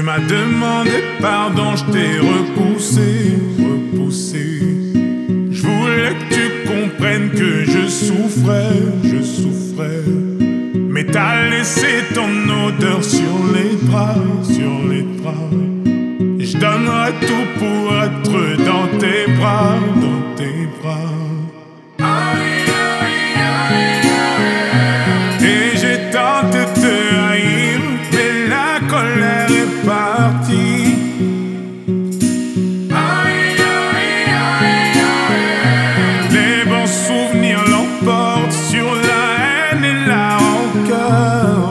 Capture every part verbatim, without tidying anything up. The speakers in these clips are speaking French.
m'as demandé pardon, je t'ai repoussé, repoussé. Je voulais que tu comprennes que je souffrais, je souffrais. Mais t'as laissé ton odeur sur les draps, sur les draps. Je donnerai tout pour être dans tes bras, dans tes bras. Et j'ai tenté de te haïr, mais la colère est partie. Les bons souvenirs l'emportent sur la haine et la rancœur.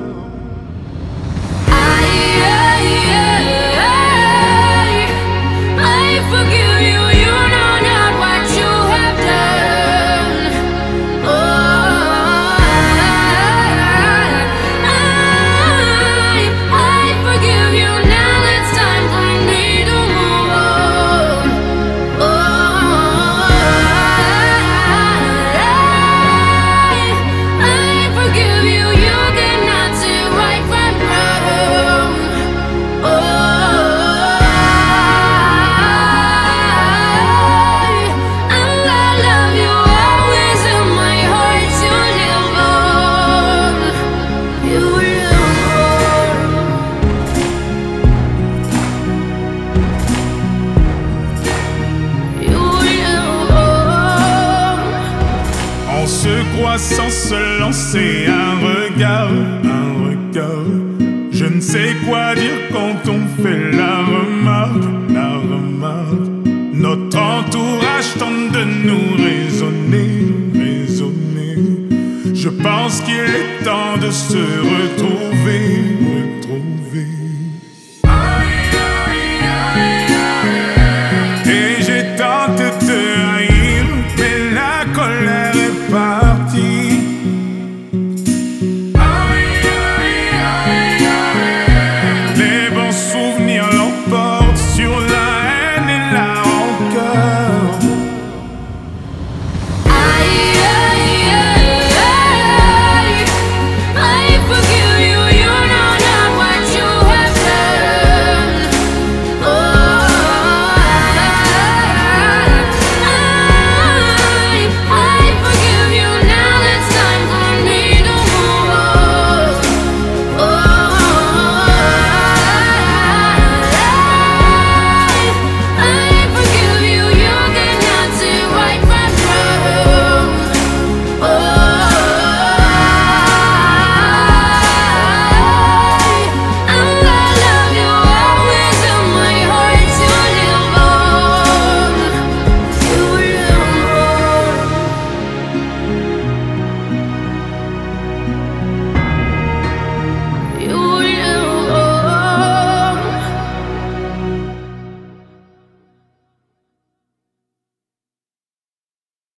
On se croit sans se lancer un regard, un regard. Je ne sais quoi dire quand on fait la remarque, la remarque. Notre entourage tente de nous raisonner, raisonner. Je pense qu'il est temps de se retrouver.